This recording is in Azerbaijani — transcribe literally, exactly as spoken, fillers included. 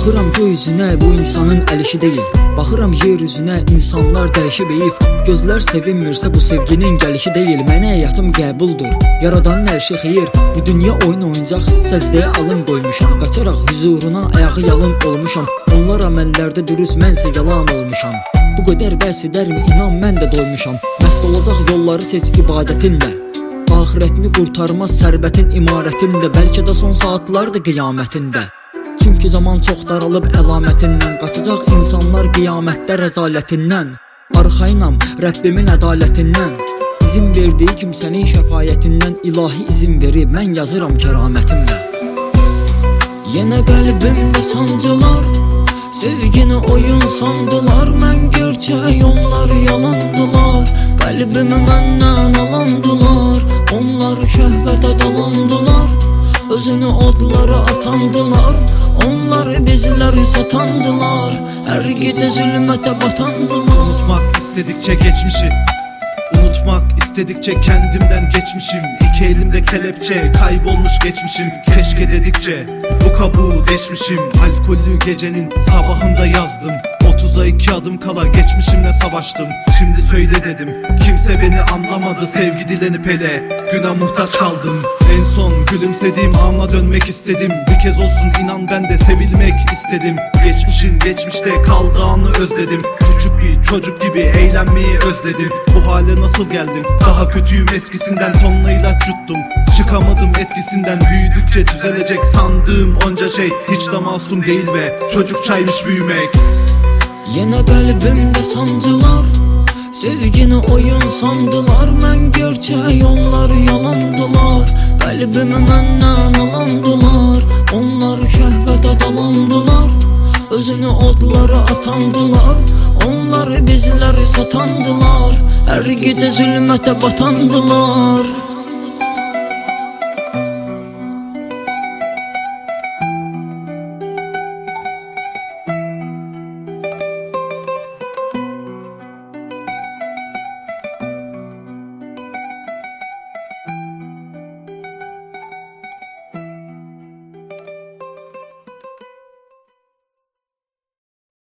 Baxıram göy üzünə, bu insanın əlişi deyil. Baxıram yer üzünə, insanlar dəyişib eyif. Gözlər sevinmirsə bu sevginin gəlişi deyil. Mənə həyatım qəbuldur, yaradanın hər şey xeyir. Bu dünya oyun oyuncaq, səzdəyə alın qoymuşam. Qaçaraq huzuruna ayağı yalın olmuşam. Onlar əməllərdə dürüst, mənsə yalan olmuşam. Bu qədər bəhs edərim, inan mən də doymuşam. Məst olacaq yolları seç ibadətinlə. Ahirətini qurtarmaz sərbətin imarətində. Bəlkə də son saatlardır qiyamətində. Çünki zaman çox daralıb əlamətindən. Qaçacaq insanlar qiyamətdə rəzalətindən. Arxayınam Rəbbimin ədalətindən. İzin verdiyi kimsənin şəfayətindən. İlahi izin verib mən yazıram kəramətimlə. Yenə qəlbimdə sancılar, sevgini oyun sandılar. Mən gerçək, onlar yalandılar. Qəlbimi məndən alandılar. Onlar şəhvətə dalandılar. Özünü odlara atandılar. Onlar bizləri satandılar. Hər gecə zülmətə batandılar. Unutmak istedikçe geçmişi, unutmak istedikçe kendimden geçmişim. İki elimde kelepçe, kaybolmuş geçmişim. Keşke dedikçe bu kabuğu deşmişim. Alkollü gecenin sabahında yazdım. Otuza iki adım kala geçmişimle savaştım. Şimdi söyle dedim, kimse beni anlamadı. Sevgi dilenip hele güne muhtaç kaldım. En son gülümsediğim ana dönmek istedim. Bir kez olsun inan ben de sevilmek istedim. Geçmişin geçmişte kaldığını özledim. Küçük bir çocuk gibi eğlenmeyi özledim. Bu hale nasıl geldim? Daha kötüyüm eskisinden, tonla ilaç yuttum. Çıkamadım etkisinden, büyüdükçe düzelecek sandığım onca şey hiç de masum değil ve çocukçaymış büyümek. Yenə qəlbimdə sancılar, sevgini oyun sandılar. Mən gerçək, onlar yalandılar. Qəlbimi məndən alandılar. Onlar şəhvətə dalandılar. Özünü odlara atandılar. Onlar bizləri satandılar. Hər gecə zülmətə batandılar.